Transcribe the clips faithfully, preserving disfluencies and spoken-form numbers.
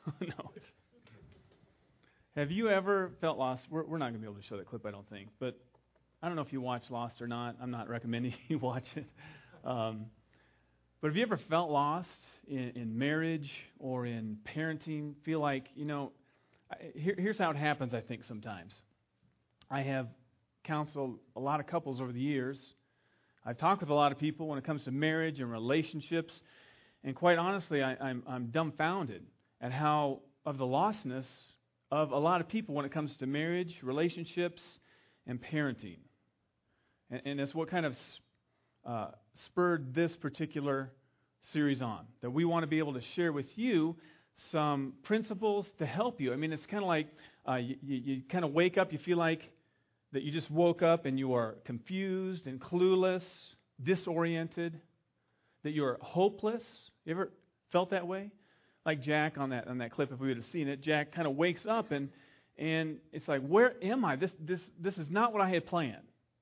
No. Have you ever felt lost? We're, we're not going to be able to show that clip, I don't think. But I don't know if you watch Lost or not. I'm not recommending you watch it. Um, but have you ever felt lost in, in marriage or in parenting? Feel like, you know, I, here, here's how it happens, I think, sometimes. I have counseled a lot of couples over the years. I've talked with a lot of people when it comes to marriage and relationships. And quite honestly, I, I'm, I'm dumbfounded at how of the lostness of a lot of people when it comes to marriage, relationships, and parenting. And, and it's what kind of uh, spurred this particular series on, that we want to be able to share with you some principles to help you. I mean, it's kind of like uh, you, you, you kind of wake up, you feel like that you just woke up and you are confused and clueless, disoriented, that you are hopeless. You ever felt that way? Like Jack on that on that clip, if we would have seen it, Jack kind of wakes up and and it's like, where am I? This this this is not what I had planned.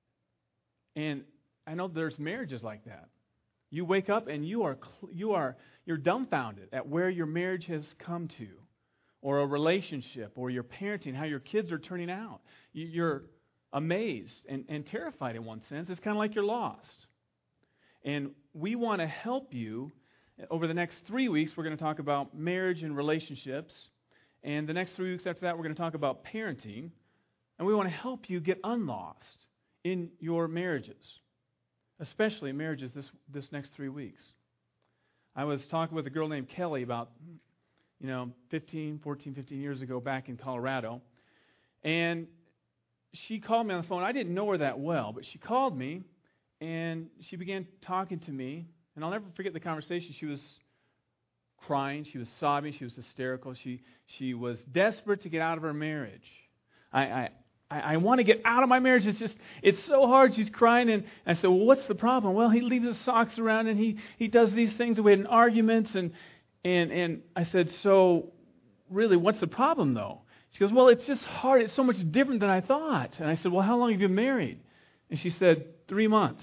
And I know there's marriages like that. You wake up and you are you are you're dumbfounded at where your marriage has come to, or a relationship, or your parenting, how your kids are turning out. You're amazed and, and terrified in one sense. It's kind of like you're lost. And we want to help you. Over the next three weeks, we're going to talk about marriage and relationships. And the next three weeks after that, we're going to talk about parenting. And we want to help you get unlost in your marriages, especially marriages this, this next three weeks. I was talking with a girl named Kelly about, you know, fifteen, fourteen, fifteen years ago back in Colorado. And she called me on the phone. I didn't know her that well, but she called me and she began talking to me. And I'll never forget the conversation. She was crying. She was sobbing. She was hysterical. She she was desperate to get out of her marriage. I I, I, I want to get out of my marriage. It's just, it's so hard. She's crying. And I said, well, what's the problem? Well, he leaves his socks around and he, he does these things. We had an argument. And, and, and I said, so really, what's the problem, though? She goes, well, it's just hard. It's so much different than I thought. And I said, well, how long have you been married? And she said, three months.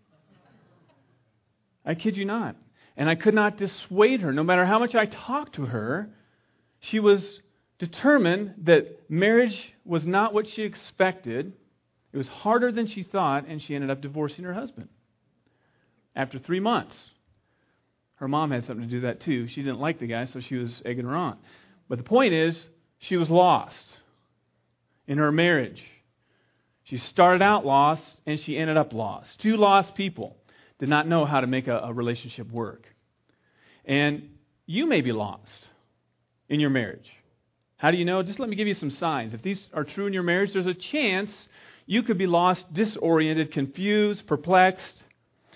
I kid you not. And I could not dissuade her. No matter how much I talked to her, she was determined that marriage was not what she expected. It was harder than she thought, and she ended up divorcing her husband. After three months. Her mom had something to do with that too. She didn't like the guy, so she was egging her on. But the point is, she was lost in her marriage. She started out lost, and she ended up lost. Two lost people did not know how to make a, a relationship work. And you may be lost in your marriage. How do you know? Just let me give you some signs. If these are true in your marriage, there's a chance you could be lost, disoriented, confused, perplexed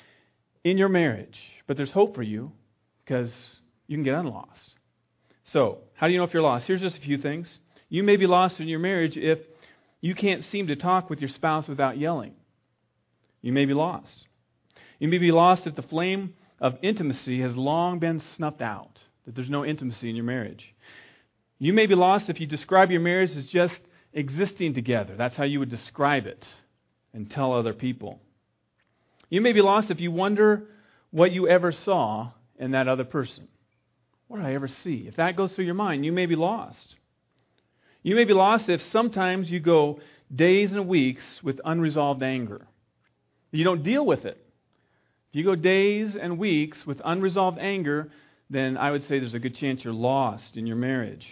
in your marriage. But there's hope for you because you can get unlost. So, how do you know if you're lost? Here's just a few things. You may be lost in your marriage if you can't seem to talk with your spouse without yelling. You may be lost. You may be lost if the flame of intimacy has long been snuffed out, that there's no intimacy in your marriage. You may be lost if you describe your marriage as just existing together. That's how you would describe it and tell other people. You may be lost if you wonder what you ever saw in that other person. What did I ever see? If that goes through your mind, you may be lost. You may be lost if sometimes you go days and weeks with unresolved anger. You don't deal with it. If you go days and weeks with unresolved anger, then I would say there's a good chance you're lost in your marriage.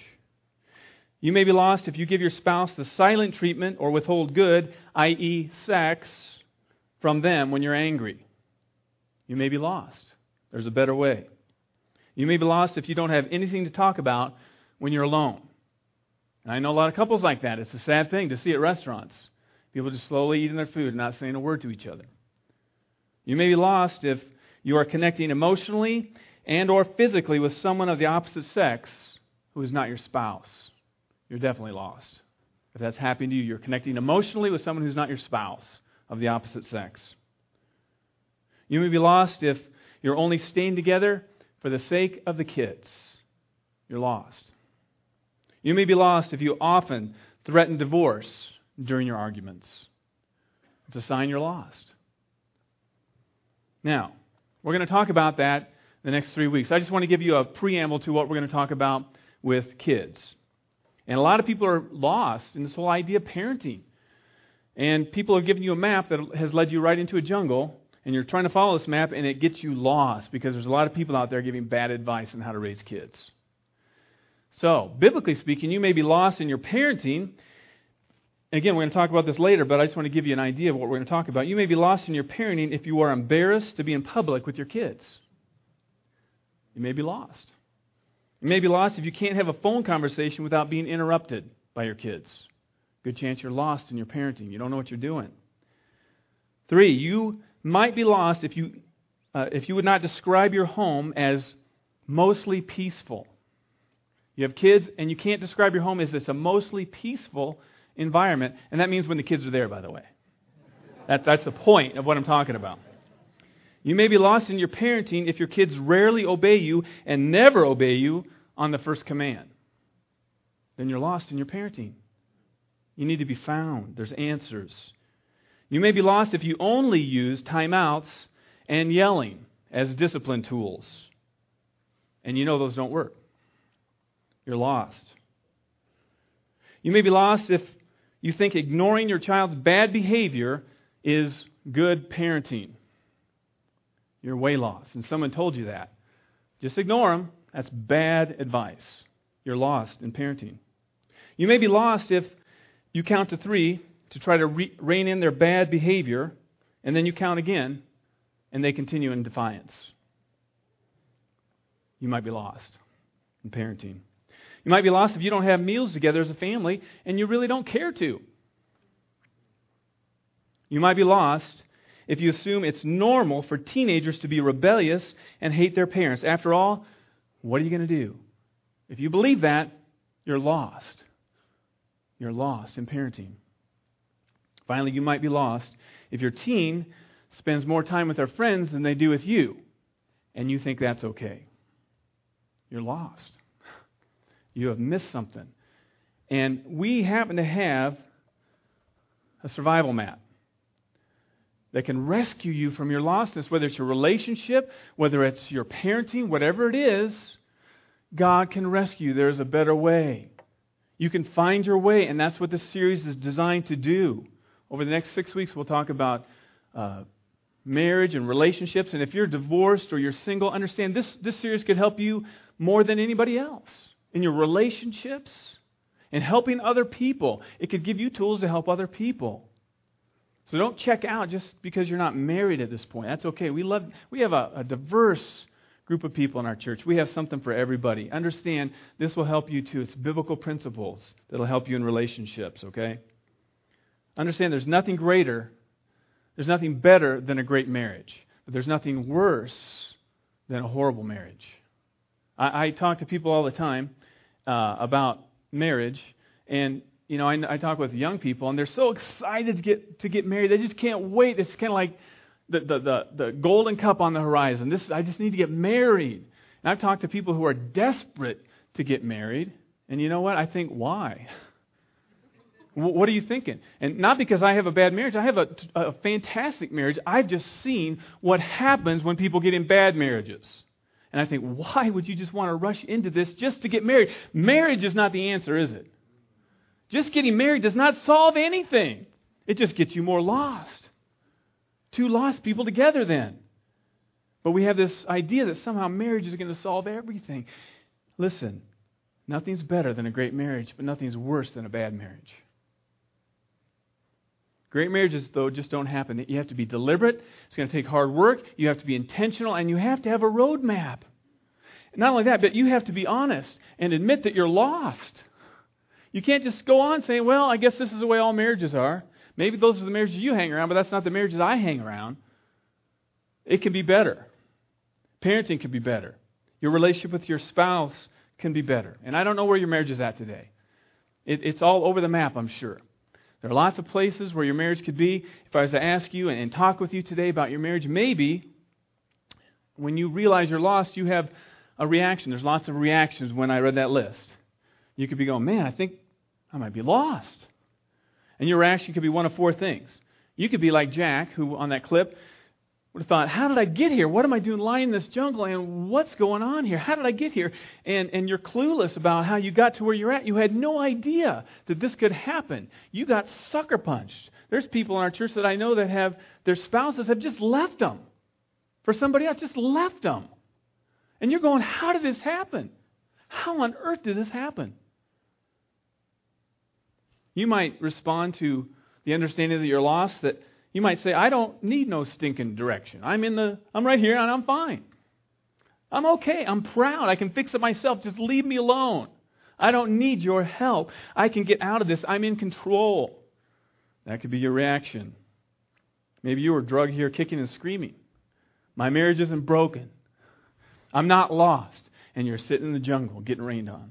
You may be lost if you give your spouse the silent treatment or withhold good, that is sex, from them when you're angry. You may be lost. There's a better way. You may be lost if you don't have anything to talk about when you're alone. And I know a lot of couples like that. It's a sad thing to see at restaurants. People just slowly eating their food and not saying a word to each other. You may be lost if you are connecting emotionally and or physically with someone of the opposite sex who is not your spouse. You're definitely lost. If that's happening to you, you're connecting emotionally with someone who's not your spouse of the opposite sex. You may be lost if you're only staying together for the sake of the kids. You're lost. You may be lost if you often threaten divorce during your arguments. It's a sign you're lost. Now, we're going to talk about that the next three weeks. I just want to give you a preamble to what we're going to talk about with kids. And a lot of people are lost in this whole idea of parenting. And people have given you a map that has led you right into a jungle, and you're trying to follow this map, and it gets you lost because there's a lot of people out there giving bad advice on how to raise kids. So, biblically speaking, you may be lost in your parenting. Again, we're going to talk about this later, but I just want to give you an idea of what we're going to talk about. You may be lost in your parenting if you are embarrassed to be in public with your kids. You may be lost. You may be lost if you can't have a phone conversation without being interrupted by your kids. Good chance you're lost in your parenting. You don't know what you're doing. Three, you might be lost if you uh, if you would not describe your home as mostly peaceful. You have kids, and you can't describe your home as this a mostly peaceful environment, and that means when the kids are there, by the way. That, that's the point of what I'm talking about. You may be lost in your parenting if your kids rarely obey you and never obey you on the first command. Then you're lost in your parenting. You need to be found. There's answers. You may be lost if you only use timeouts and yelling as discipline tools. And you know those don't work. You're lost. You may be lost if you think ignoring your child's bad behavior is good parenting. You're way lost. And someone told you that. Just ignore them. That's bad advice. You're lost in parenting. You may be lost if you count to three to try to re- rein in their bad behavior, and then you count again, and they continue in defiance. You might be lost in parenting. You might be lost if you don't have meals together as a family, and you really don't care to. You might be lost if you assume it's normal for teenagers to be rebellious and hate their parents. After all, what are you going to do? If you believe that, you're lost. You're lost in parenting. Finally, you might be lost if your teen spends more time with their friends than they do with you, and you think that's okay. You're lost. You have missed something. And we happen to have a survival map that can rescue you from your lostness, whether it's your relationship, whether it's your parenting, whatever it is, God can rescue you. There's a better way. You can find your way, and that's what this series is designed to do. Over the next six weeks, we'll talk about uh, marriage and relationships, and if you're divorced or you're single, understand this, this series could help you more than anybody else in your relationships and helping other people. It could give you tools to help other people. So don't check out just because you're not married at this point. That's okay. We love. We have a, a diverse group of people in our church. We have something for everybody. Understand, this will help you too. It's biblical principles that will help you in relationships, okay? Understand there's nothing greater, there's nothing better than a great marriage. But there's nothing worse than a horrible marriage. I, I talk to people all the time uh, about marriage, and you know, I, I talk with young people, and they're so excited to get to get married. They just can't wait. It's kind of like the, the the the golden cup on the horizon. This I just need to get married. And I've talked to people who are desperate to get married, and you know what? I think, why? What are you thinking? And not because I have a bad marriage. I have a, a fantastic marriage. I've just seen what happens when people get in bad marriages. And I think, why would you just want to rush into this just to get married? Marriage is not the answer, is it? Just getting married does not solve anything. It just gets you more lost. Two lost people together then. But we have this idea that somehow marriage is going to solve everything. Listen, nothing's better than a great marriage, but nothing's worse than a bad marriage. Great marriages, though, just don't happen. You have to be deliberate. It's going to take hard work. You have to be intentional, and you have to have a roadmap. Not only that, but you have to be honest and admit that you're lost. You can't just go on saying, well, I guess this is the way all marriages are. Maybe those are the marriages you hang around, but that's not the marriages I hang around. It can be better. Parenting can be better. Your relationship with your spouse can be better. And I don't know where your marriage is at today. It, it's all over the map, I'm sure. There are lots of places where your marriage could be. If I was to ask you and, and talk with you today about your marriage, maybe when you realize you're lost, you have a reaction. There's lots of reactions when I read that list. You could be going, man, I think I might be lost. And your reaction could be one of four things. You could be like Jack, who on that clip would have thought, how did I get here? What am I doing lying in this jungle? And what's going on here? How did I get here? And, and you're clueless about how you got to where you're at. You had no idea that this could happen. You got sucker punched. There's people in our church that I know that have, their spouses have just left them for somebody else, just left them. And you're going, how did this happen? How on earth did this happen? You might respond to the understanding that you're lost, that you might say, I don't need no stinking direction. I'm in the, I'm right here and I'm fine. I'm okay. I'm proud. I can fix it myself. Just leave me alone. I don't need your help. I can get out of this. I'm in control. That could be your reaction. Maybe you were drugged here kicking and screaming. My marriage isn't broken. I'm not lost. And you're sitting in the jungle getting rained on.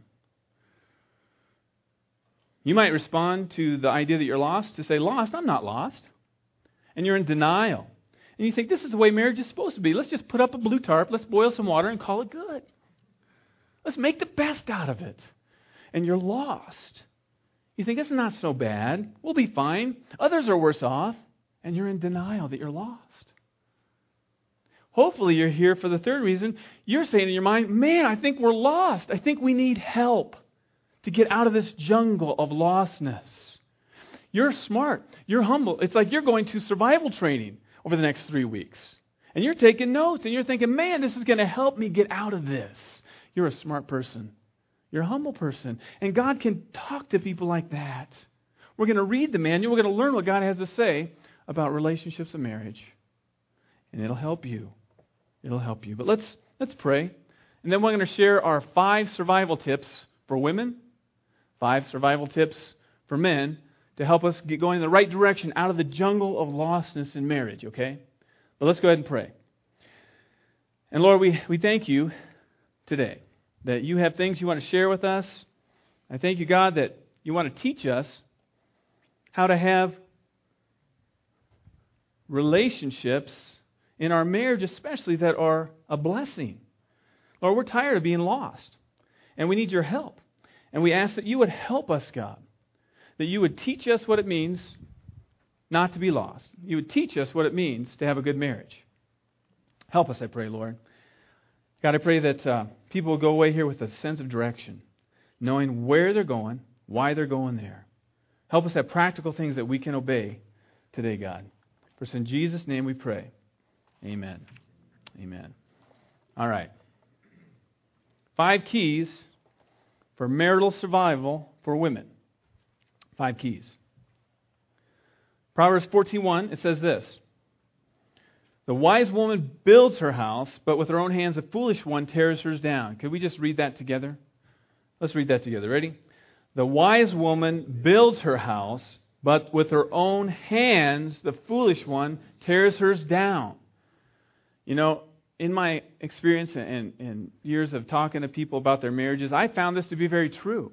You might respond to the idea that you're lost to say, lost? I'm not lost. And you're in denial. And you think, this is the way marriage is supposed to be. Let's just put up a blue tarp, let's boil some water and call it good. Let's make the best out of it. And you're lost. You think, it's not so bad. We'll be fine. Others are worse off. And you're in denial that you're lost. Hopefully you're here for the third reason. You're saying in your mind, man, I think we're lost. I think we need help to get out of this jungle of lostness. You're smart. You're humble. It's like you're going to survival training over the next three weeks. And you're taking notes and you're thinking, man, this is going to help me get out of this. You're a smart person. You're a humble person. And God can talk to people like that. We're going to read the manual. We're going to learn what God has to say about relationships and marriage. And it'll help you. It'll help you. But let's let's pray. And then we're going to share our five survival tips for women, five survival tips for men, to help us get going in the right direction out of the jungle of lostness in marriage, okay? But let's go ahead and pray. And Lord, we, we thank you today that you have things you want to share with us. I thank you, God, that you want to teach us how to have relationships in our marriage especially that are a blessing. Lord, we're tired of being lost, and we need your help. And we ask that you would help us, God. That you would teach us what it means not to be lost. You would teach us what it means to have a good marriage. Help us, I pray, Lord. God, I pray that uh, people will go away here with a sense of direction, knowing where they're going, why they're going there. Help us have practical things that we can obey today, God. For in Jesus' name we pray. Amen. Amen. All right. Five keys for marital survival for women. Five keys. Proverbs fourteen one, it says this. The wise woman builds her house, but with her own hands the foolish one tears hers down. Could we just read that together? Let's read that together. Ready? The wise woman builds her house, but with her own hands the foolish one tears hers down. You know, in my experience and, and years of talking to people about their marriages, I found this to be very true.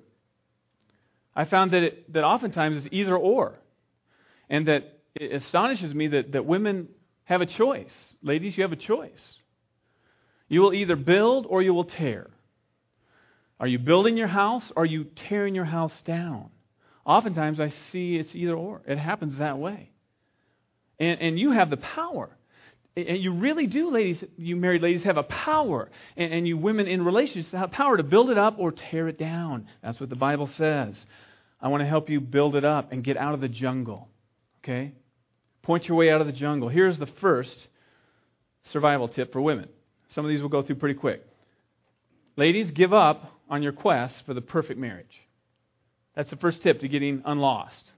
I found that it, that oftentimes it's either or. And that it astonishes me that, that women have a choice. Ladies, you have a choice. You will either build or you will tear. Are you building your house or are you tearing your house down? Oftentimes I see it's either or. It happens that way. And, and you have the power. And you really do, ladies, you married ladies have a power. And, and you women in relationships have power to build it up or tear it down. That's what the Bible says. I want to help you build it up and get out of the jungle. Okay? Point your way out of the jungle. Here's the first survival tip for women. Some of these we'll go through pretty quick. Ladies, give up on your quest for the perfect marriage. That's the first tip to getting unlost.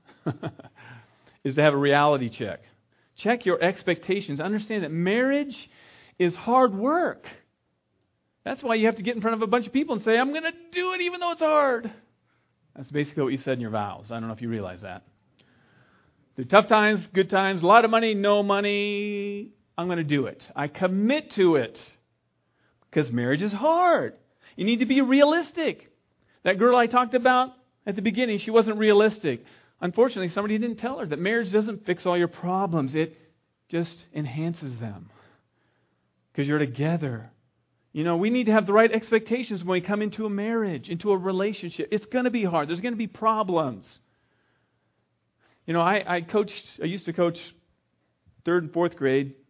Is to have a reality check. Check your expectations. Understand that marriage is hard work. That's why you have to get in front of a bunch of people and say, I'm going to do it even though it's hard. That's basically what you said in your vows. I don't know if you realize that. Through tough times, good times, a lot of money, no money, I'm going to do it. I commit to it. Because marriage is hard. You need to be realistic. That girl I talked about at the beginning, she wasn't realistic. Unfortunately, somebody didn't tell her that marriage doesn't fix all your problems. It just enhances them. Because you're together. You know, we need to have the right expectations when we come into a marriage, into a relationship. It's going to be hard. There's going to be problems. You know, I, I coached, I used to coach third and fourth grade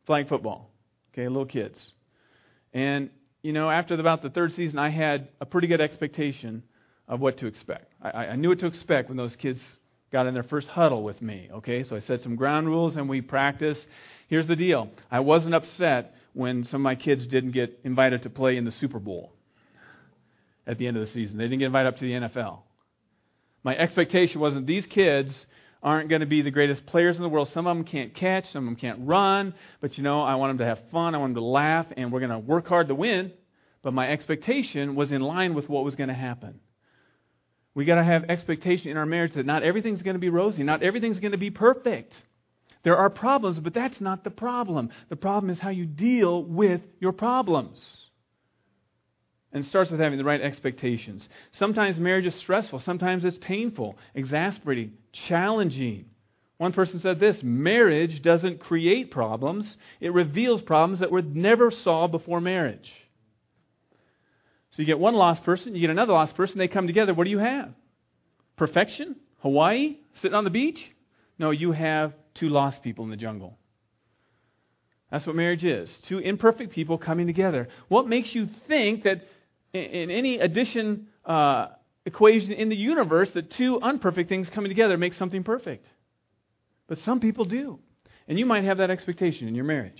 flag football. Okay, little kids. And, you know, after about the third season, I had a pretty good expectation of what to expect. I, I knew what to expect when those kids got in their first huddle with me. Okay, so I set some ground rules and we practiced. Here's the deal. I wasn't upset when some of my kids didn't get invited to play in the Super Bowl at the end of the season. They didn't get invited up to the N F L. My expectation wasn't these kids aren't going to be the greatest players in the world. Some of them can't catch, some of them can't run, but you know, I want them to have fun, I want them to laugh, and we're going to work hard to win. But my expectation was in line with what was going to happen. We got to have expectation in our marriage that not everything's going to be rosy, not everything's going to be perfect. There are problems, but that's not the problem. The problem is how you deal with your problems. And it starts with having the right expectations. Sometimes marriage is stressful. Sometimes it's painful, exasperating, challenging. One person said this: marriage doesn't create problems. It reveals problems that were never solved before marriage. So you get one lost person, you get another lost person, they come together. What do you have? Perfection? Hawaii? Sitting on the beach? No, you have two lost people in the jungle. That's what marriage is. Two imperfect people coming together. What makes you think that in any addition uh, equation in the universe that two unperfect things coming together make something perfect? But some people do. And you might have that expectation in your marriage.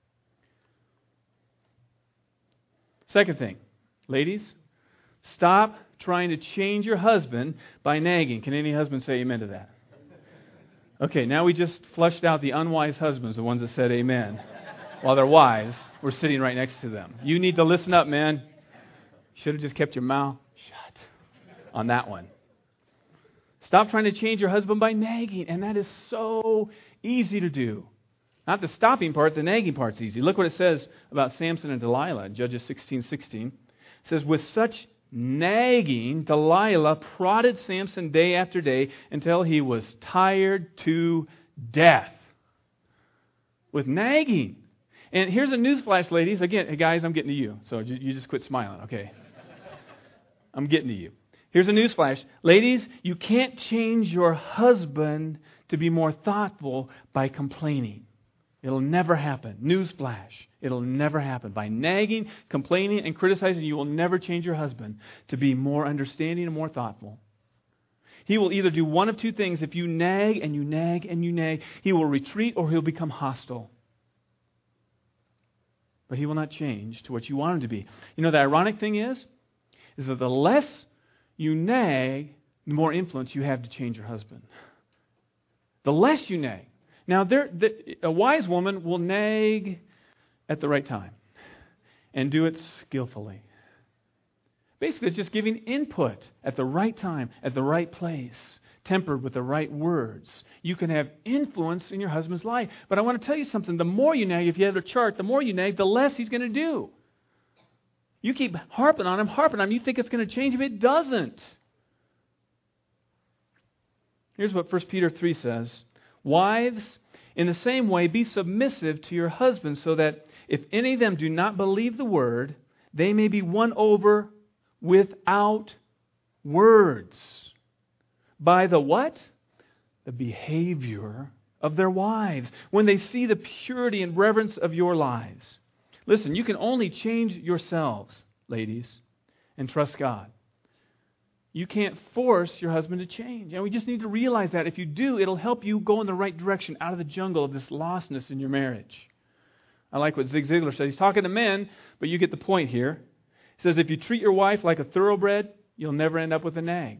Second thing, ladies, stop trying to change your husband by nagging. Can any husband say amen to that? Okay, now we just flushed out the unwise husbands, the ones that said amen. While they're wise, we're sitting right next to them. You need to listen up, man. You should have just kept your mouth shut on that one. Stop trying to change your husband by nagging, and that is so easy to do. Not the stopping part, the nagging part's easy. Look what it says about Samson and Delilah, Judges sixteen sixteen. It says, with such nagging, Delilah prodded Samson day after day until he was tired to death. With nagging. And here's a newsflash, ladies. Again, hey guys, I'm getting to you. So you just quit smiling, okay? I'm getting to you. Here's a newsflash. Ladies, you can't change your husband to be more thoughtful by complaining. It'll never happen. Newsflash. It'll never happen. By nagging, complaining, and criticizing, you will never change your husband to be more understanding and more thoughtful. He will either do one of two things. If you nag and you nag and you nag, he will retreat or he'll become hostile. But he will not change to what you want him to be. You know, the ironic thing is, is that the less you nag, the more influence you have to change your husband. The less you nag. Now, there, the, a wise woman will nag at the right time and do it skillfully. Basically, it's just giving input at the right time, at the right place, tempered with the right words. You can have influence in your husband's life. But I want to tell you something. The more you nag, if you have a chart, the more you nag, the less he's going to do. You keep harping on him, harping on him. You think it's going to change him. It doesn't. Here's what First Peter three says. Wives, in the same way, be submissive to your husbands, so that if any of them do not believe the word, they may be won over without words. By the what? The behavior of their wives. When they see the purity and reverence of your lives. Listen, you can only change yourselves, ladies, and trust God. You can't force your husband to change. And we just need to realize that. If you do, it'll help you go in the right direction out of the jungle of this lostness in your marriage. I like what Zig Ziglar said. He's talking to men, but you get the point here. He says, if you treat your wife like a thoroughbred, you'll never end up with a nag.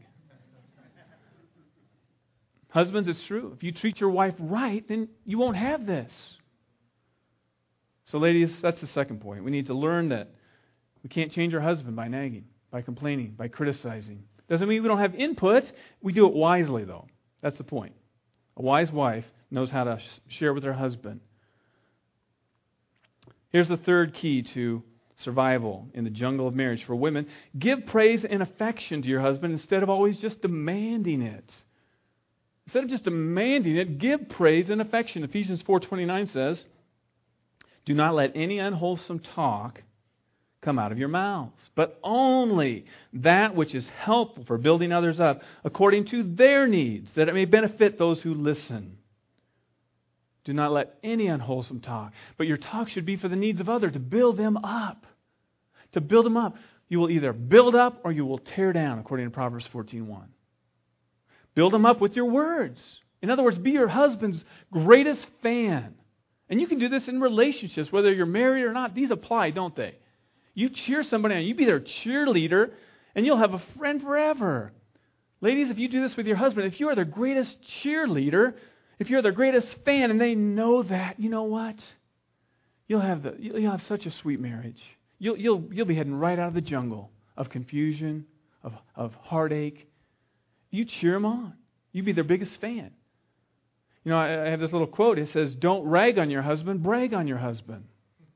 Husbands, it's true. If you treat your wife right, then you won't have this. So ladies, that's the second point. We need to learn that we can't change our husband by nagging, by complaining, by criticizing. Doesn't mean we don't have input. We do it wisely, though. That's the point. A wise wife knows how to share with her husband. Here's the third key to survival in the jungle of marriage for women. Give praise and affection to your husband instead of always just demanding it. Instead of just demanding it, give praise and affection. Ephesians four twenty-nine says, do not let any unwholesome talk come out of your mouths, but only that which is helpful for building others up according to their needs, that it may benefit those who listen. Do not let any unwholesome talk, but your talk should be for the needs of others, to build them up. To build them up. You will either build up or you will tear down, according to Proverbs fourteen one. Build them up with your words. In other words, be your husband's greatest fan. And you can do this in relationships, whether you're married or not. These apply, don't they? You cheer somebody on. You be their cheerleader, and you'll have a friend forever. Ladies, if you do this with your husband, if you are their greatest cheerleader, if you're their greatest fan, and they know that, you know what? You'll have the you'll have such a sweet marriage. You'll you'll you'll be heading right out of the jungle of confusion, of of heartache. You cheer them on. You be their biggest fan. You know, I, I have this little quote. It says, "Don't rag on your husband, brag on your husband."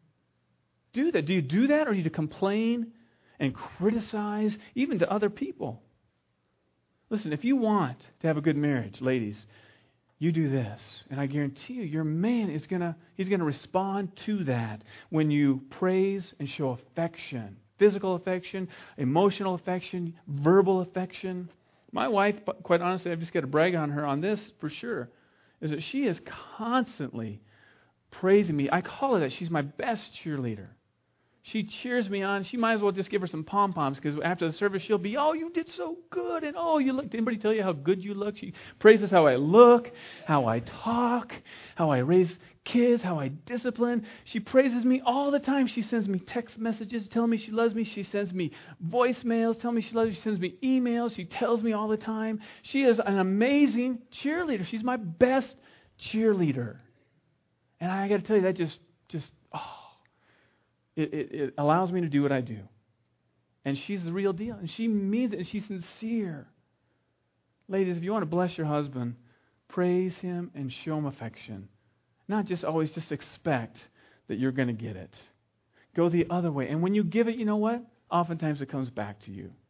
Do that. Do you do that, or do you complain and criticize, even to other people? Listen, if you want to have a good marriage, ladies, you do this, and I guarantee you, your man is gonna he's gonna respond to that when you praise and show affection, physical affection, emotional affection, verbal affection. My wife, quite honestly, I've just got to brag on her on this for sure, is that she is constantly praising me. I call her that. She's my best cheerleader. She cheers me on. She might as well just give her some pom-poms, because after the service she'll be, "Oh, you did so good," and "Oh, you look." Did anybody tell you how good you look? She praises how I look, how I talk, how I raise kids, how I discipline. She praises me all the time. She sends me text messages telling me she loves me. She sends me voicemails telling me she loves me. She sends me emails. She tells me all the time. She is an amazing cheerleader. She's my best cheerleader. And I got to tell you, that just, just, oh. It, it, it allows me to do what I do. And she's the real deal. And she means it. And she's sincere. Ladies, if you want to bless your husband, praise him and show him affection. Not just always just expect that you're going to get it. Go the other way. And when you give it, you know what? Oftentimes it comes back to you.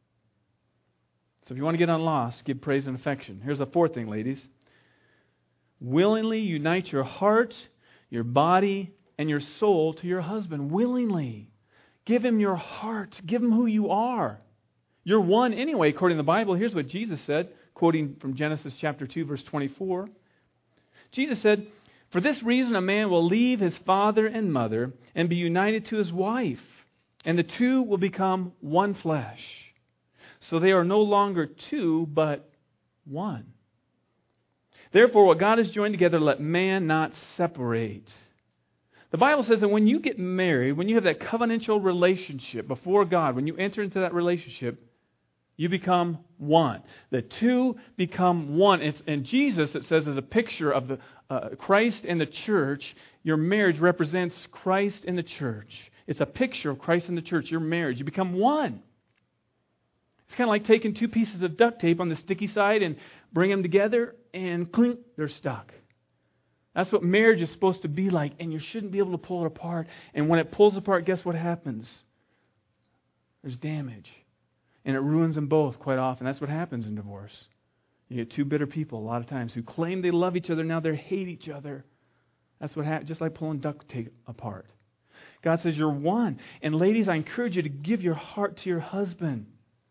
So if you want to get unlost, give praise and affection. Here's the fourth thing, ladies. Willingly unite your heart, your body, and your soul to your husband willingly. Give him your heart. Give him who you are. You're one anyway, according to the Bible. Here's what Jesus said, quoting from Genesis chapter two, verse twenty-four. Jesus said, "For this reason a man will leave his father and mother and be united to his wife, and the two will become one flesh. So they are no longer two, but one. Therefore, what God has joined together, let man not separate." The Bible says that when you get married, when you have that covenantal relationship before God, when you enter into that relationship, you become one. The two become one. It's, and Jesus, it says, is a picture of the uh, Christ and the church. Your marriage represents Christ and the church. It's a picture of Christ and the church, your marriage. You become one. It's kind of like taking two pieces of duct tape on the sticky side and bring them together, and clink, they're stuck. That's what marriage is supposed to be like, and you shouldn't be able to pull it apart. And when it pulls apart, guess what happens? There's damage. And it ruins them both quite often. That's what happens in divorce. You get two bitter people a lot of times who claim they love each other, now they hate each other. That's what happens, just like pulling duct tape apart. God says you're one. And ladies, I encourage you to give your heart to your husband.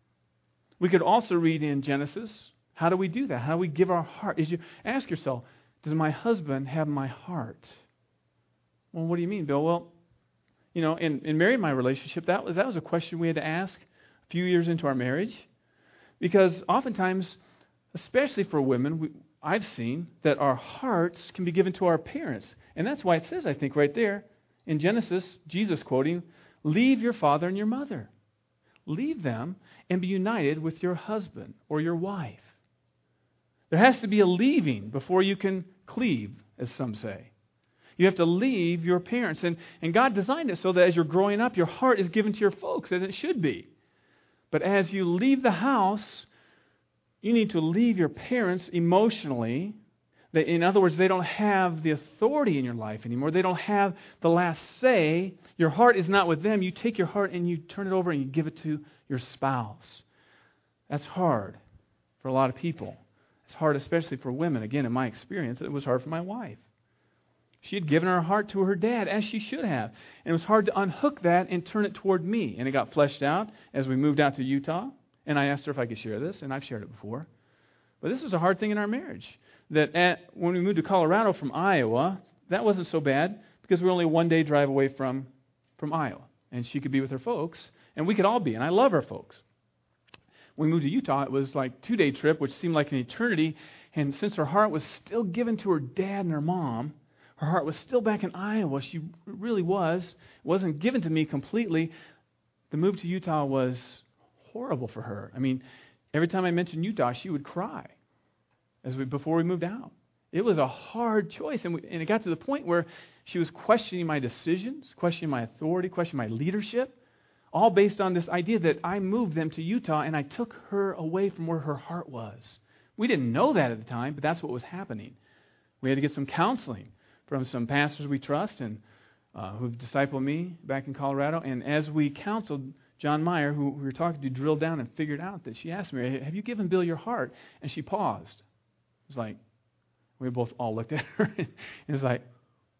We could also read in Genesis, how do we do that? How do we give our heart? Is you ask yourself, does my husband have my heart? Well, what do you mean, Bill? Well, you know, in, in married my relationship, that was that was a question we had to ask a few years into our marriage. Because oftentimes, especially for women, we, I've seen that our hearts can be given to our parents. And that's why it says, I think, right there in Genesis, Jesus quoting, "Leave your father and your mother. Leave them and be united with your husband or your wife." There has to be a leaving before you can cleave, as some say. You have to leave your parents. And, and God designed it so that as you're growing up, your heart is given to your folks, as it should be. But as you leave the house, you need to leave your parents emotionally. In other words, they don't have the authority in your life anymore. They don't have the last say. Your heart is not with them. You take your heart and you turn it over and you give it to your spouse. That's hard for a lot of people. It's hard especially for women. Again, in my experience, it was hard for my wife. She had given her heart to her dad, as she should have. And it was hard to unhook that and turn it toward me. And it got fleshed out as we moved out to Utah. And I asked her if I could share this, and I've shared it before. But this was a hard thing in our marriage. That at, when we moved to Colorado from Iowa, that wasn't so bad because we were only one day drive away from, from Iowa. And she could be with her folks, and we could all be. And I love our folks. When we moved to Utah, it was like a two-day trip, which seemed like an eternity. And since her heart was still given to her dad and her mom, her heart was still back in Iowa. She really was. It wasn't given to me completely. The move to Utah was horrible for her. I mean, every time I mentioned Utah, she would cry as we before we moved out. It was a hard choice, and, we, and it got to the point where she was questioning my decisions, questioning my authority, questioning my leadership, all based on this idea that I moved them to Utah and I took her away from where her heart was. We didn't know that at the time, but that's what was happening. We had to get some counseling from some pastors we trust and uh, who've discipled me back in Colorado. And as we counseled, John Meyer, who we were talking to, drilled down and figured out that she asked me, have you given Bill your heart? And she paused. It was like, we both all looked at her, and it was like,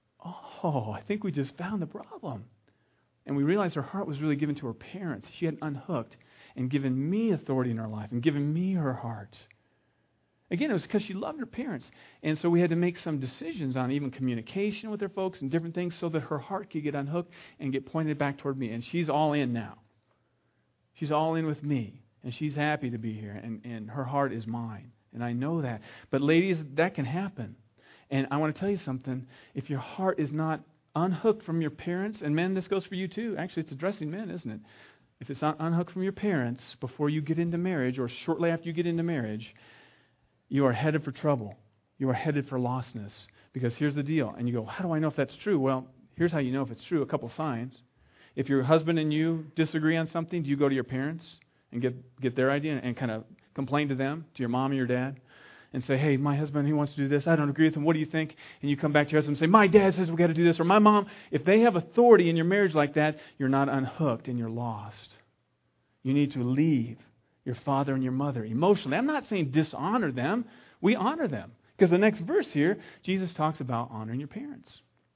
oh, I think we just found the problem. And we realized her heart was really given to her parents. She had unhooked and given me authority in her life and given me her heart. Again, it was because she loved her parents. And so we had to make some decisions on even communication with her folks and different things so that her heart could get unhooked and get pointed back toward me. And she's all in now. She's all in with me. And she's happy to be here. And, and her heart is mine. And I know that. But ladies, that can happen. And I want to tell you something. If your heart is not unhooked from your parents, and men, this goes for you too. Actually, it's addressing men, isn't it? If it's not unhooked from your parents before you get into marriage or shortly after you get into marriage, you are headed for trouble. You are headed for lostness. Because here's the deal. And you go, how do I know if that's true? Well, here's how you know if it's true. A couple signs. If your husband and you disagree on something, do you go to your parents and get, get their idea and kind of complain to them, to your mom or your dad, and say, hey, my husband, he wants to do this. I don't agree with him. What do you think? And you come back to your husband and say, my dad says we got to do this. Or my mom. If they have authority in your marriage like that, you're not unhooked and you're lost. You need to leave your father and your mother emotionally. I'm not saying dishonor them. We honor them. Because the next verse here, Jesus talks about honoring your parents.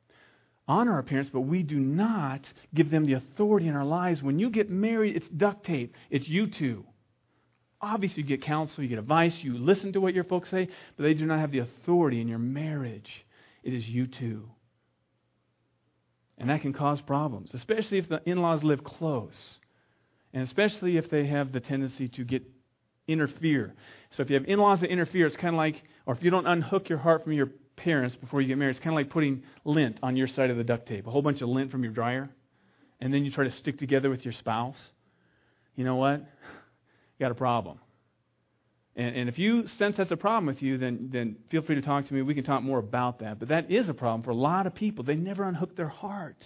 Honor our parents, but we do not give them the authority in our lives. When you get married, it's duct tape. It's you two. Obviously, you get counsel, you get advice, you listen to what your folks say, but they do not have the authority in your marriage. It is you two. And that can cause problems, especially if the in-laws live close, and especially if they have the tendency to get interfere. So if you have in-laws that interfere, it's kind of like, or if you don't unhook your heart from your parents before you get married, it's kind of like putting lint on your side of the duct tape, a whole bunch of lint from your dryer, and then you try to stick together with your spouse. You know what? Got a problem. And, and if you sense that's a problem with you, then, then feel free to talk to me. We can talk more about that. But that is a problem for a lot of people. They never unhook their heart.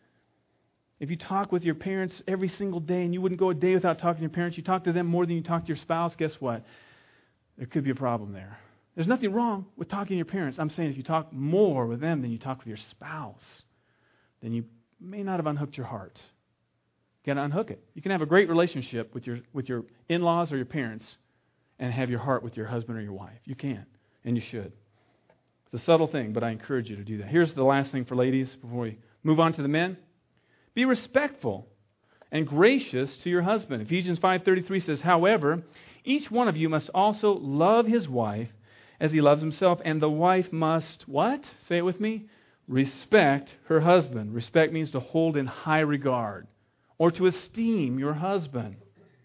If you talk with your parents every single day and you wouldn't go a day without talking to your parents, you talk to them more than you talk to your spouse, guess what? There could be a problem there. There's nothing wrong with talking to your parents. I'm saying if you talk more with them than you talk with your spouse, then you may not have unhooked your heart. You got to unhook it. You can have a great relationship with your with your in-laws or your parents and have your heart with your husband or your wife. You can, and you should. It's a subtle thing, but I encourage you to do that. Here's the last thing for ladies before we move on to the men. Be respectful and gracious to your husband. Ephesians five thirty-three says, however, each one of you must also love his wife as he loves himself, and the wife must, what? Say it with me. Respect her husband. Respect means to hold in high regard, or to esteem your husband.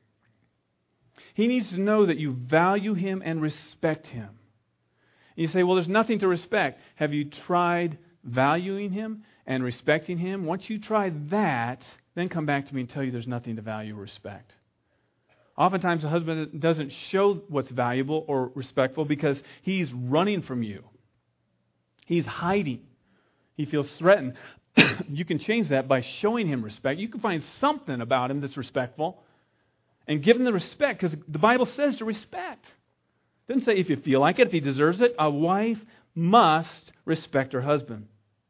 He needs to know that you value him and respect him. And you say, well, there's nothing to respect. Have you tried valuing him and respecting him? Once you try that, then come back to me and tell you there's nothing to value or respect. Oftentimes, the husband doesn't show what's valuable or respectful because he's running from you. He's hiding. He feels threatened. You can change that by showing him respect. You can find something about him that's respectful and give him the respect, because the Bible says to respect. It doesn't say if you feel like it, if he deserves it. A wife must respect her husband.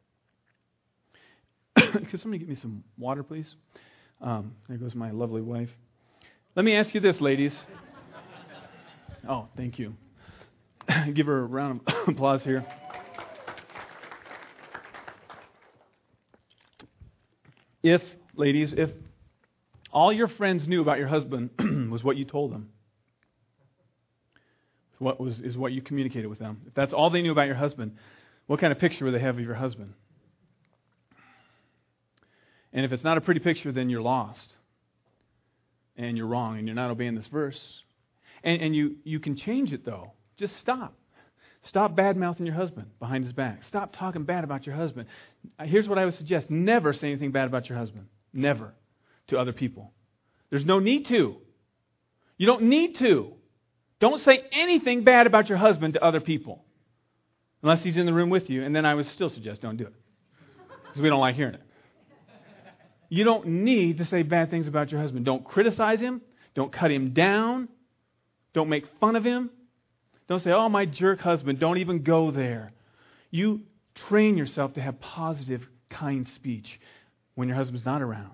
Could somebody get me some water, please? Um, there goes my lovely wife. Let me ask you this, ladies. Oh, thank you. Give her a round of applause here. If, ladies, if all your friends knew about your husband was what you told them, What was is what you communicated with them. If that's all they knew about your husband, what kind of picture would they have of your husband? And if it's not a pretty picture, then you're lost. And you're wrong, and you're not obeying this verse. And, and you, you can change it, though. Just stop. Stop bad-mouthing your husband behind his back. Stop talking bad about your husband. Here's what I would suggest. Never say anything bad about your husband. Never. To other people. There's no need to. You don't need to. Don't say anything bad about your husband to other people. Unless he's in the room with you, and then I would still suggest don't do it. Because we don't like hearing it. You don't need to say bad things about your husband. Don't criticize him. Don't cut him down. Don't make fun of him. Don't say, oh, my jerk husband. Don't even go there. You train yourself to have positive, kind speech when your husband's not around.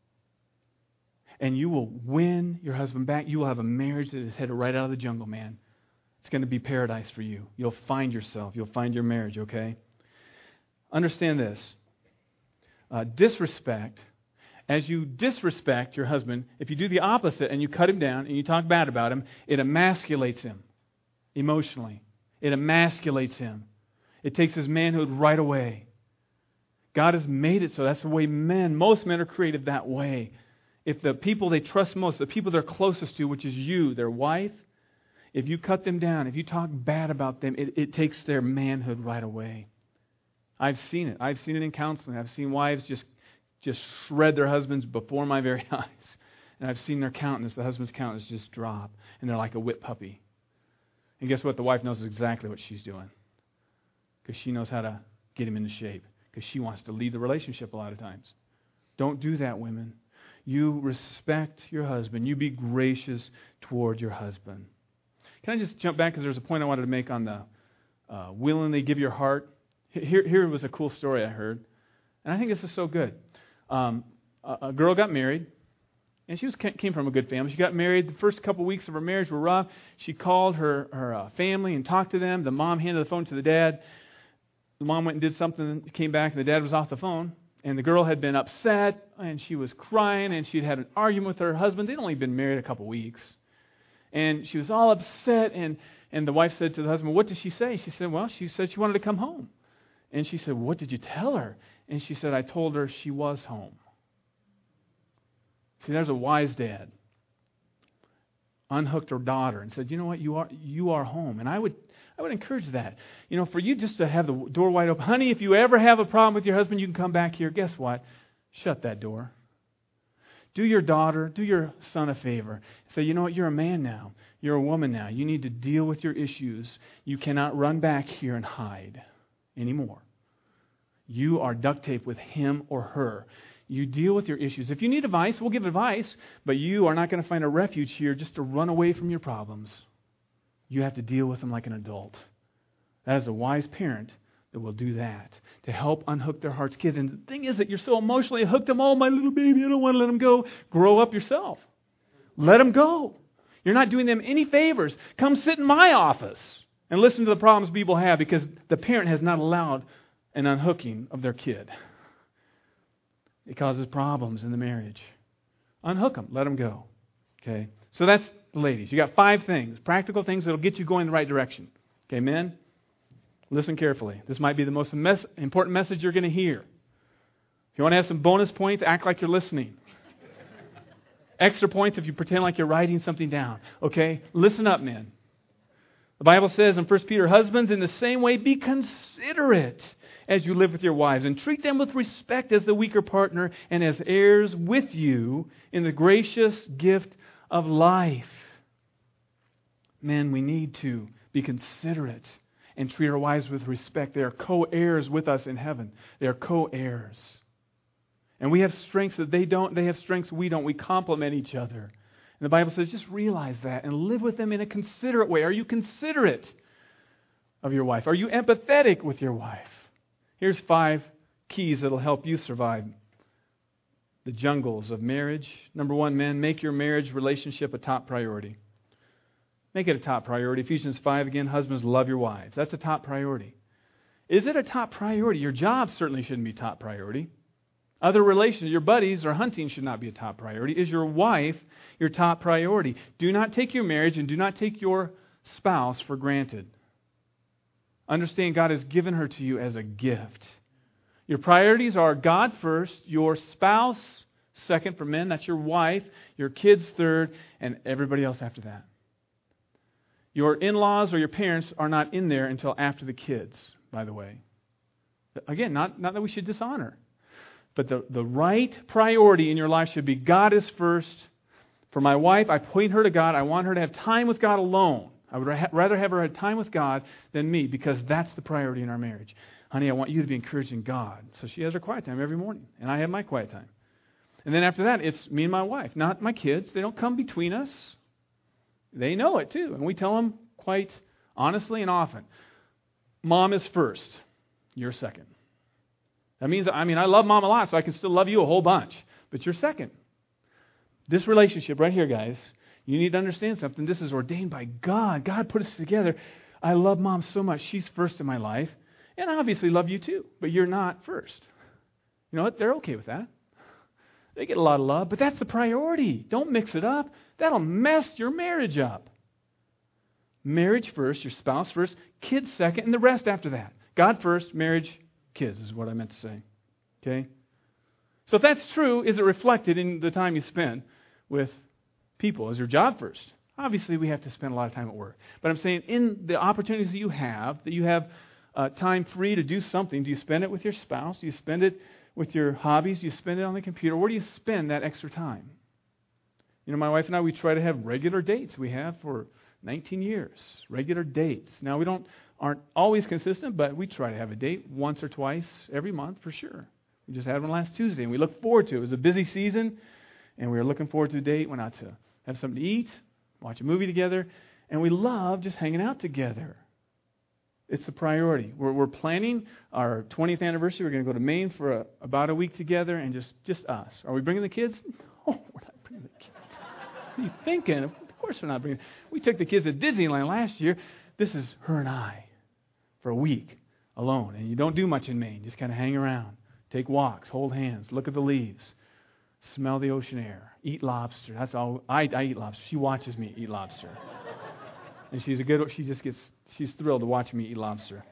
And you will win your husband back. You will have a marriage that is headed right out of the jungle, man. It's going to be paradise for you. You'll find yourself. You'll find your marriage, okay? Understand this. Uh, disrespect, as you disrespect your husband, if you do the opposite and you cut him down and you talk bad about him, it emasculates him emotionally. It emasculates him. It takes his manhood right away. God has made it so. That's the way men, most men are created that way. If the people they trust most, the people they're closest to, which is you, their wife, if you cut them down, if you talk bad about them, it, it takes their manhood right away. I've seen it. I've seen it in counseling. I've seen wives just, just shred their husbands before my very eyes. And I've seen their countenance, the husband's countenance just drop. And they're like a whipped puppy. And guess what? The wife knows exactly what she's doing. Because she knows how to get him into shape. Because she wants to lead the relationship a lot of times. Don't do that, women. You respect your husband. You be gracious toward your husband. Can I just jump back because there's a point I wanted to make on the uh, willingly give your heart. Here, here was a cool story I heard, and I think this is so good. Um, a, a girl got married, and she was came from a good family. She got married. The first couple weeks of her marriage were rough. She called her her uh, family and talked to them. The mom handed the phone to the dad. The mom went and did something, came back, and the dad was off the phone. And the girl had been upset, and she was crying, and she'd had an argument with her husband. They'd only been married a couple weeks. And she was all upset, and, and the wife said to the husband, what did she say? She said, well, she said she wanted to come home. And she said, what did you tell her? And she said, I told her she was home. See, there's a wise dad. Unhooked her daughter and said, you know what, you are you are home. And I would I would encourage that. You know, for you just to have the door wide open. Honey, if you ever have a problem with your husband, you can come back here. Guess what? Shut that door. Do your daughter, do your son a favor. Say, you know what, you're a man now. You're a woman now. You need to deal with your issues. You cannot run back here and hide anymore. You are duct taped with him or her. You deal with your issues. If you need advice, we'll give advice, but you are not going to find a refuge here just to run away from your problems. You have to deal with them like an adult. That is a wise parent that will do that to help unhook their heart's kids. And the thing is that you're so emotionally hooked them. Oh, my little baby, I don't want to let them go. Grow up yourself. Let them go. You're not doing them any favors. Come sit in my office and listen to the problems people have because the parent has not allowed an unhooking of their kid. It causes problems in the marriage. Unhook them. Let them go. Okay? So that's the ladies. You got five things, practical things that will get you going in the right direction. Okay, men? Listen carefully. This might be the most mes- important message you're going to hear. If you want to have some bonus points, act like you're listening. Extra points if you pretend like you're writing something down. Okay? Listen up, men. The Bible says in First Peter, husbands, in the same way, be considerate as you live with your wives, and treat them with respect as the weaker partner and as heirs with you in the gracious gift of life. Men, we need to be considerate and treat our wives with respect. They are co-heirs with us in heaven. They are co-heirs. And we have strengths that they don't. They have strengths we don't. We complement each other. And the Bible says just realize that and live with them in a considerate way. Are you considerate of your wife? Are you empathetic with your wife? Here's five keys that will help you survive the jungles of marriage. Number one, men, make your marriage relationship a top priority. Make it a top priority. Ephesians five, again, husbands, love your wives. That's a top priority. Is it a top priority? Your job certainly shouldn't be top priority. Other relations, your buddies or hunting should not be a top priority. Is your wife your top priority? Do not take your marriage and do not take your spouse for granted. Understand God has given her to you as a gift. Your priorities are God first, your spouse second for men, that's your wife, your kids third, and everybody else after that. Your in-laws or your parents are not in there until after the kids, by the way. Again, not, not that we should dishonor, but the, the right priority in your life should be God is first. For my wife, I point her to God. I want her to have time with God alone. I would rather have her have time with God than me, because that's the priority in our marriage. Honey, I want you to be encouraged in God. So she has her quiet time every morning, and I have my quiet time. And then after that, it's me and my wife, not my kids. They don't come between us. They know it too, and we tell them quite honestly and often. Mom is first. You're second. That means, I mean, I love Mom a lot, so I can still love you a whole bunch, but you're second. This relationship right here, guys, you need to understand something. This is ordained by God. God put us together. I love Mom so much. She's first in my life. And I obviously love you too, but you're not first. You know what? They're okay with that. They get a lot of love, but that's the priority. Don't mix it up. That'll mess your marriage up. Marriage first, your spouse first, kids second, and the rest after that. God first, marriage, kids is what I meant to say. Okay? So if that's true, is it reflected in the time you spend with people? Is your job first? Obviously, we have to spend a lot of time at work. But I'm saying in the opportunities that you have, that you have uh, time free to do something, do you spend it with your spouse? Do you spend it with your hobbies? Do you spend it on the computer? Where do you spend that extra time? You know, my wife and I, we try to have regular dates. We have for nineteen years, regular dates. Now, we don't aren't always consistent, but we try to have a date once or twice every month for sure. We just had one last Tuesday, and we look forward to it. It was a busy season, and we were looking forward to a date. Went out to have something to eat, watch a movie together, and we love just hanging out together. It's a priority. We're, we're planning our twentieth anniversary. We're going to go to Maine for a, about a week together, and just, just us. Are we bringing the kids? No, we're not bringing the kids. What are you thinking? Of course we're not bringing. We took the kids to Disneyland last year. This is her and I for a week alone, and you don't do much in Maine. Just kind of hang around, take walks, hold hands, look at the leaves, smell the ocean air, eat lobster. That's all. I, I eat lobster. She watches me eat lobster. And she's a good, she just gets, she's thrilled to watch me eat lobster.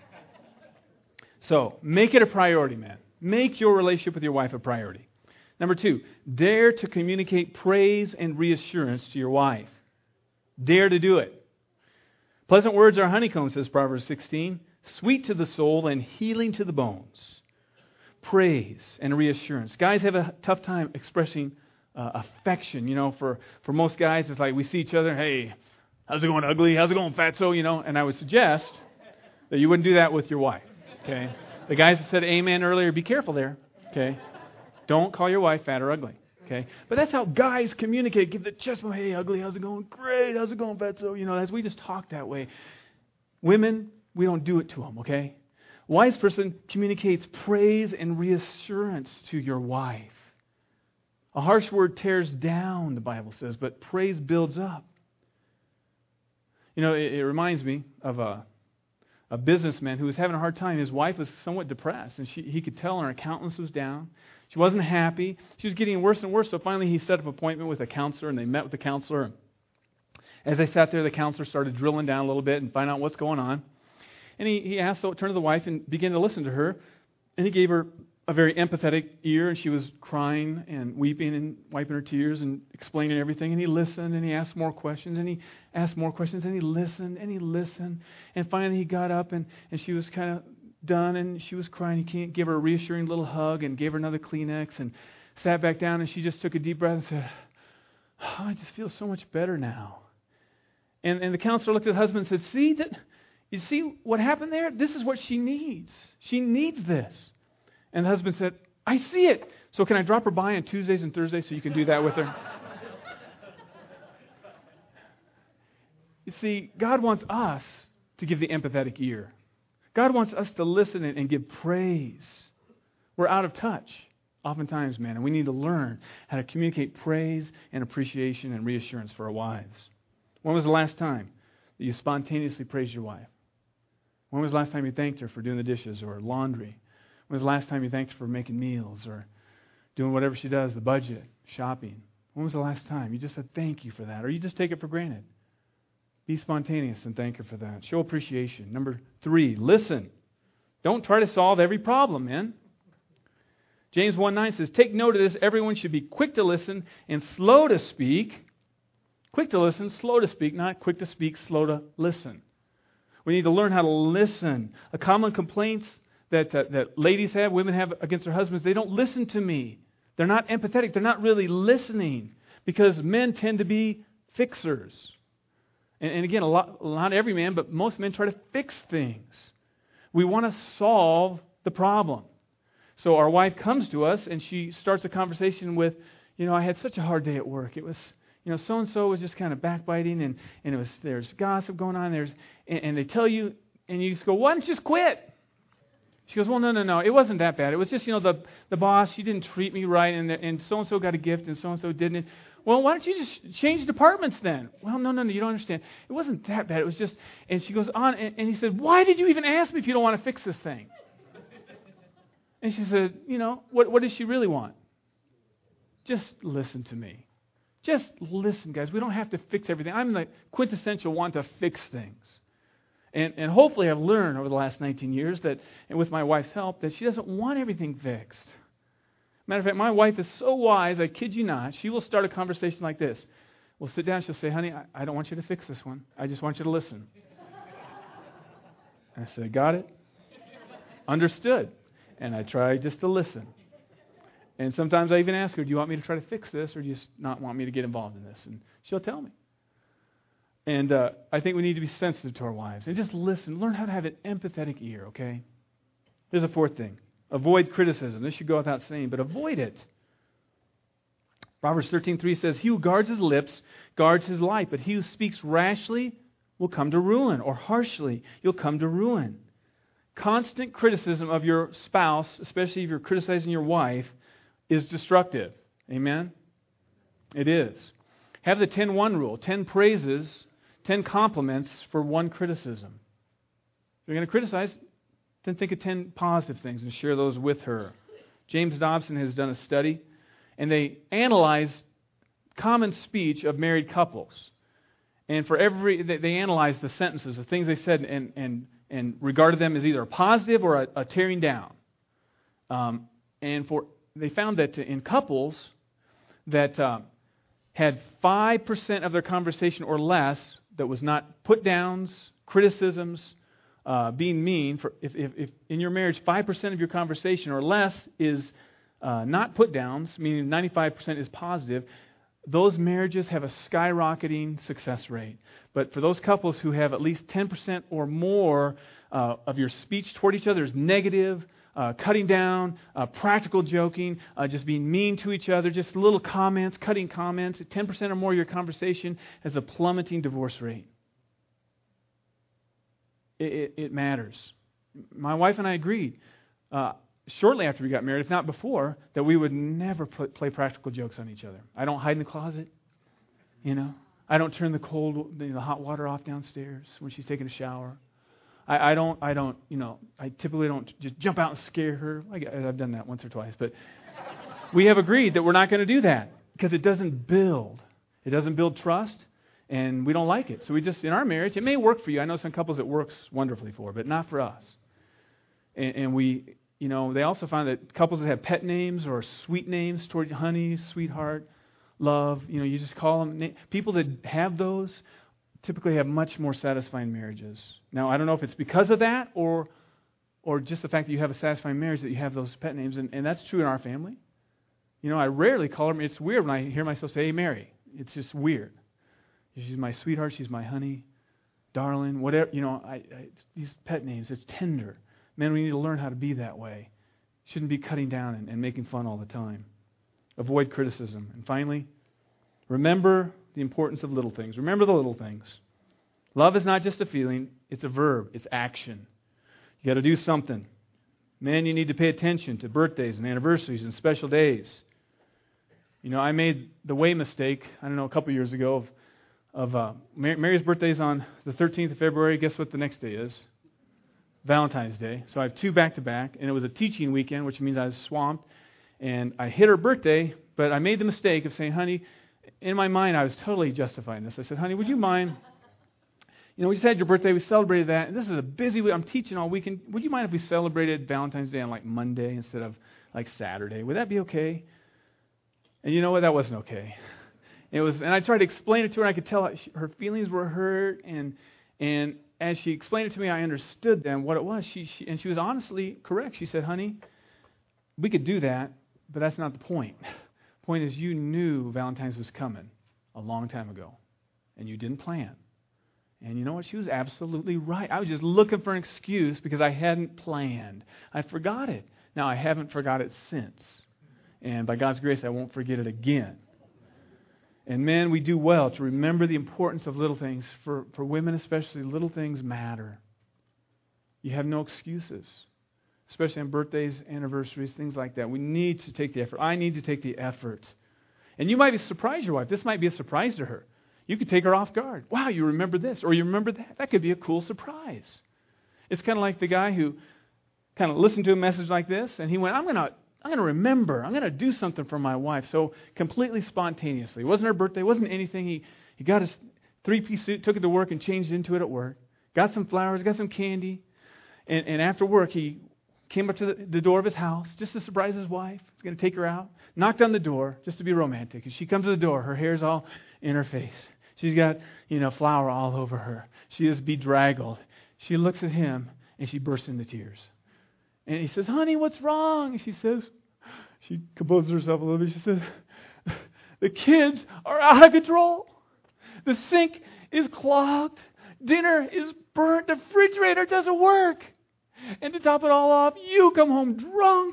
So, make it a priority, man. Make your relationship with your wife a priority. Number two, dare to communicate praise and reassurance to your wife. Dare to do it. Pleasant words are honeycomb, says Proverbs sixteen. Sweet to the soul and healing to the bones. Praise and reassurance. Guys have a tough time expressing uh, affection. You know, for, for most guys, it's like we see each other, hey, how's it going, ugly? How's it going, fatso? You know, and I would suggest that you wouldn't do that with your wife. Okay? The guys that said amen earlier, be careful there. Okay? Don't call your wife fat or ugly. Okay? But that's how guys communicate. Give the chest bump. Hey, ugly, how's it going? Great. How's it going, fatso? You know, as we just talk that way. Women, we don't do it to them. Okay? Wise person communicates praise and reassurance to your wife. A harsh word tears down, the Bible says, but praise builds up. You know, it, it reminds me of a, a businessman who was having a hard time. His wife was somewhat depressed, and she, he could tell her accountants was down. She wasn't happy. She was getting worse and worse, so finally he set up an appointment with a counselor, and they met with the counselor. As they sat there, the counselor started drilling down a little bit and find out what's going on. And he, he asked, so turned to the wife and began to listen to her, and he gave her a very empathetic ear, and she was crying and weeping and wiping her tears and explaining everything. And he listened, and he asked more questions, and he asked more questions, and he listened, and he listened. And finally he got up, and, and she was kind of done, and she was crying. He can't give her a reassuring little hug and gave her another Kleenex and sat back down, and she just took a deep breath and said, oh, I just feel so much better now. And, and the counselor looked at the husband and said, see, that, you see what happened there? This is what she needs. She needs this. And the husband said, I see it. So can I drop her by on Tuesdays and Thursdays so you can do that with her? You see, God wants us to give the empathetic ear. God wants us to listen and give praise. We're out of touch oftentimes, man, and we need to learn how to communicate praise and appreciation and reassurance for our wives. When was the last time that you spontaneously praised your wife? When was the last time you thanked her for doing the dishes or laundry? When was the last time you thanked her for making meals or doing whatever she does, the budget, shopping? When was the last time you just said thank you for that, or you just take it for granted? Be spontaneous and thank her for that. Show appreciation. Number three, listen. Don't try to solve every problem, man. James one nine says, take note of this. Everyone should be quick to listen and slow to speak. Quick to listen, slow to speak, not quick to speak, slow to listen. We need to learn how to listen. A common complaints that, uh, that ladies have, women have against their husbands, they don't listen to me. They're not empathetic. They're not really listening because men tend to be fixers. And, and again, a lot, not every man, but most men try to fix things. We want to solve the problem. So our wife comes to us and she starts a conversation with, you know, I had such a hard day at work. It was, you know, so-and-so was just kind of backbiting and, and it was there's gossip going on. There's and, and they tell you, and you just go, why don't you just quit? She goes, well, no, no, no. It wasn't that bad. It was just, you know, the, the boss, she didn't treat me right, and, the, and so-and-so got a gift and so-and-so didn't. Well, why don't you just change departments then? Well, no, no, no, you don't understand. It wasn't that bad. It was just, and she goes on, and, and he said, why did you even ask me if you don't want to fix this thing? And she said, you know, what, what does she really want? Just listen to me. Just listen, guys. We don't have to fix everything. I'm the quintessential one to fix things. And, and hopefully I've learned over the last nineteen years that, and with my wife's help, that she doesn't want everything fixed. Matter of fact, my wife is so wise, I kid you not, she will start a conversation like this. We'll sit down, she'll say, honey, I, I don't want you to fix this one. I just want you to listen. And I said, got it? Understood. And I try just to listen. And sometimes I even ask her, do you want me to try to fix this or do you just not want me to get involved in this? And she'll tell me. And uh, I think we need to be sensitive to our wives and just listen. Learn how to have an empathetic ear, okay? Here's a fourth thing. Avoid criticism. This should go without saying, but avoid it. Proverbs thirteen three says, he who guards his lips guards his life, but he who speaks rashly will come to ruin, or harshly, you'll come to ruin. Constant criticism of your spouse, especially if you're criticizing your wife, is destructive. Amen? It is. Have the ten one rule. ten praises, ten compliments for one criticism. If you're going to criticize, then think of ten positive things and share those with her. James Dobson has done a study, and they analyze common speech of married couples. And for every, they, they analyze the sentences, the things they said, and, and, and regarded them as either a positive or a, a tearing down. Um, and for they found that in couples that uh, had five percent of their conversation or less that was not put downs, criticisms, uh, being mean. For if, if, if in your marriage five percent of your conversation or less is uh, not put downs, meaning ninety-five percent is positive, those marriages have a skyrocketing success rate. But for those couples who have at least ten percent or more uh, of your speech toward each other is negative, Uh, cutting down, uh, practical joking, uh, just being mean to each other, just little comments, cutting comments. ten percent or more of your conversation has a plummeting divorce rate. It, it, it matters. My wife and I agreed uh, shortly after we got married, if not before, that we would never put, play practical jokes on each other. I don't hide in the closet, you know. I don't turn the cold, the, the hot water off downstairs when she's taking a shower. I, I don't, I don't, you know, I typically don't just jump out and scare her. I, I've done that once or twice, but we have agreed that we're not going to do that because it doesn't build. It doesn't build trust, and we don't like it. So we just, in our marriage, it may work for you. I know some couples it works wonderfully for, but not for us. And, and we, you know, they also find that couples that have pet names or sweet names toward honey, sweetheart, love, you know, you just call them, na- people that have those typically have much more satisfying marriages. Now, I don't know if it's because of that or or just the fact that you have a satisfying marriage that you have those pet names, and, and that's true in our family. You know, I rarely call her, it's weird when I hear myself say, hey, Mary. It's just weird. She's my sweetheart, she's my honey, darling, whatever, you know, I, I, these pet names, it's tender. Man, we need to learn how to be that way. Shouldn't be cutting down and, and making fun all the time. Avoid criticism. And finally, remember the importance of little things. Remember the little things. Love is not just a feeling, it's a verb, it's action. You got to do something. Man, you need to pay attention to birthdays and anniversaries and special days. You know, I made the way mistake, I don't know, a couple years ago of, of uh, Mary's birthday is on the thirteenth of February. Guess what the next day is? Valentine's Day. So I have two back-to-back, and it was a teaching weekend, which means I was swamped. And I hit her birthday, but I made the mistake of saying, honey, in my mind, I was totally justifying this. I said, honey, would you mind You know, we just had your birthday. We celebrated that. And this is a busy week. I'm teaching all weekend. Would you mind if we celebrated Valentine's Day on like Monday instead of like Saturday? Would that be okay? And you know what? That wasn't okay. It was, and I tried to explain it to her. And I could tell her feelings were hurt, and and as she explained it to me, I understood then what it was. She, she and she was honestly correct. She said, "Honey, we could do that, but that's not the point. The point is, you knew Valentine's was coming a long time ago, and you didn't plan." And you know what? She was absolutely right. I was just looking for an excuse because I hadn't planned. I forgot it. Now, I haven't forgot it since. And by God's grace, I won't forget it again. And men, we do well to remember the importance of little things. For, for women especially, little things matter. You have no excuses, especially on birthdays, anniversaries, things like that. We need to take the effort. I need to take the effort. And you might be surprised your wife. This might be a surprise to her. You could take her off guard. Wow, you remember this or you remember that. That could be a cool surprise. It's kind of like the guy who kind of listened to a message like this and he went, I'm going to I'm going to remember. I'm going to do something for my wife. So completely spontaneously. It wasn't her birthday. It wasn't anything. He, he got his three-piece suit, took it to work and changed into it at work. Got some flowers, got some candy. And, and after work, he came up to the, the door of his house just to surprise his wife. He's going to take her out. Knocked on the door just to be romantic. And she comes to the door. Her hair's all in her face. She's got, you know, flour all over her. She is bedraggled. She looks at him and she bursts into tears. And he says, honey, what's wrong? And she says, she composes herself a little bit. She says, the kids are out of control. The sink is clogged. Dinner is burnt. The refrigerator doesn't work. And to top it all off, you come home drunk.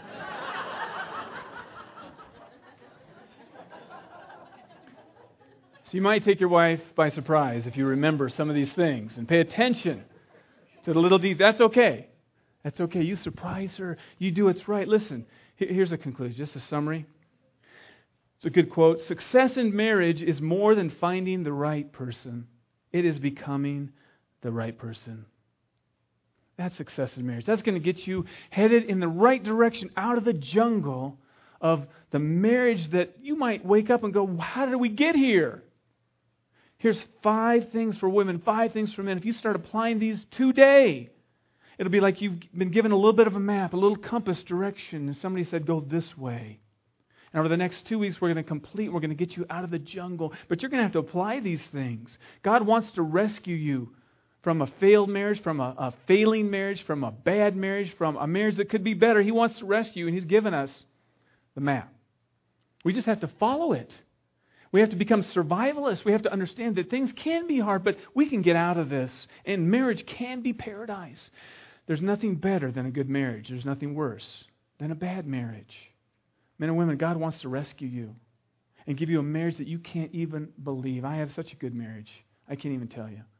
So you might take your wife by surprise if you remember some of these things and pay attention to the little details. That's okay. That's okay. You surprise her. You do what's right. Listen, here's a conclusion, just a summary. It's a good quote. Success in marriage is more than finding the right person. It is becoming the right person. That's success in marriage. That's going to get you headed in the right direction out of the jungle of the marriage that you might wake up and go, how did we get here? Here's five things for women, five things for men. If you start applying these today, it'll be like you've been given a little bit of a map, a little compass direction, and somebody said, go this way. And over the next two weeks, we're going to complete, we're going to get you out of the jungle. But you're going to have to apply these things. God wants to rescue you from a failed marriage, from a, a failing marriage, from a bad marriage, from a marriage that could be better. He wants to rescue you, and He's given us the map. We just have to follow it. We have to become survivalists. We have to understand that things can be hard, but we can get out of this. And marriage can be paradise. There's nothing better than a good marriage. There's nothing worse than a bad marriage. Men and women, God wants to rescue you and give you a marriage that you can't even believe. I have such a good marriage. I can't even tell you.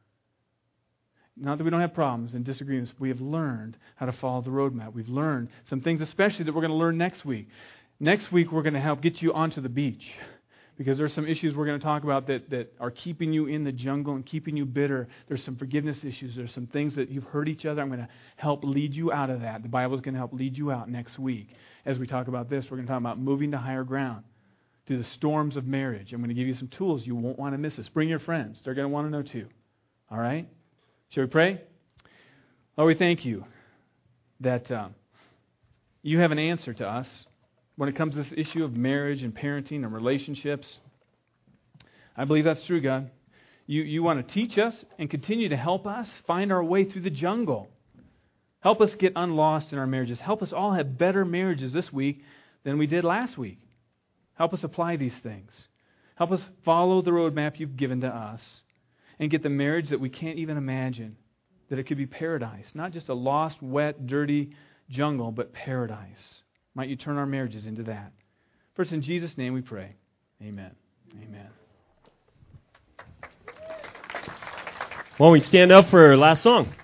Not that we don't have problems and disagreements. We have learned how to follow the roadmap. We've learned some things, especially that we're going to learn next week. Next week, we're going to help get you onto the beach. Because there's some issues we're going to talk about that, that are keeping you in the jungle and keeping you bitter. There's some forgiveness issues. There's some things that you've hurt each other. I'm going to help lead you out of that. The Bible is going to help lead you out next week. As we talk about this, we're going to talk about moving to higher ground through the storms of marriage. I'm going to give you some tools. You won't want to miss this. Bring your friends. They're going to want to know too. All right? Shall we pray? Lord, we thank you that uh, you have an answer to us when it comes to this issue of marriage and parenting and relationships. I believe that's true, God. You, you want to teach us and continue to help us find our way through the jungle. Help us get unlost in our marriages. Help us all have better marriages this week than we did last week. Help us apply these things. Help us follow the roadmap you've given to us and get the marriage that we can't even imagine, that it could be paradise. Not just a lost, wet, dirty jungle, but paradise. Might you turn our marriages into that. First, in Jesus' name we pray. Amen. Amen. Why don't we stand up for our last song?